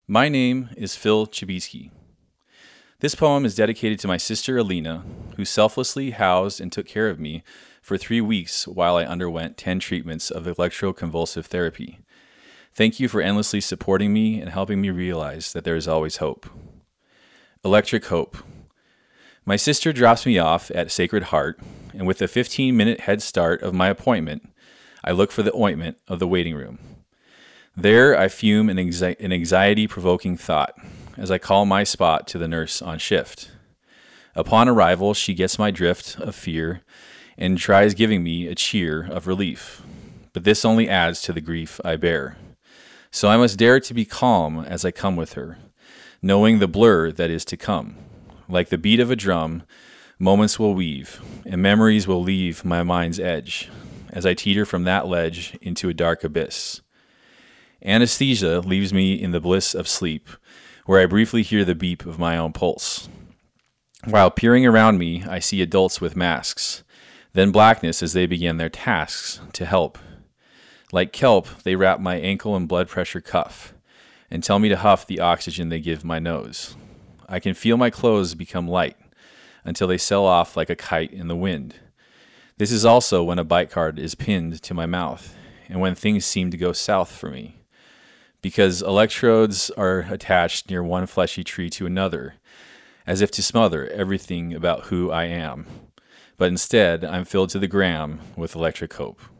My name is Phil Chibisky. This poem is dedicated to my sister Alina, who selflessly housed and took care of me for 3 weeks while I underwent 10 treatments of electroconvulsive therapy. Thank you for endlessly supporting me and helping me realize that there is always hope. Electric Hope. My sister drops me off at Sacred Heart, and with a 15-minute head start of my appointment, I look for the ointment of the waiting room. There I fume an anxiety-provoking thought as I call my spot to the nurse on shift. Upon arrival, she gets my drift of fear and tries giving me a cheer of relief. But this only adds to the grief I bear. So I must dare to be calm as I come with her, knowing the blur that is to come. Like the beat of a drum, moments will weave, and memories will leave my mind's edge as I teeter from that ledge into a dark abyss. Anesthesia leaves me in the bliss of sleep, where I briefly hear the beep of my own pulse. While peering around me, I see adults with masks, then blackness as they begin their tasks to help. Like kelp, they wrap my ankle in blood pressure cuff and tell me to huff the oxygen they give my nose. I can feel my clothes become light until they sail off like a kite in the wind. This is also when a bite card is pinned to my mouth and when things seem to go south for me. Because electrodes are attached near one fleshy tree to another, as if to smother everything about who I am. But instead, I'm filled to the gram with electric hope.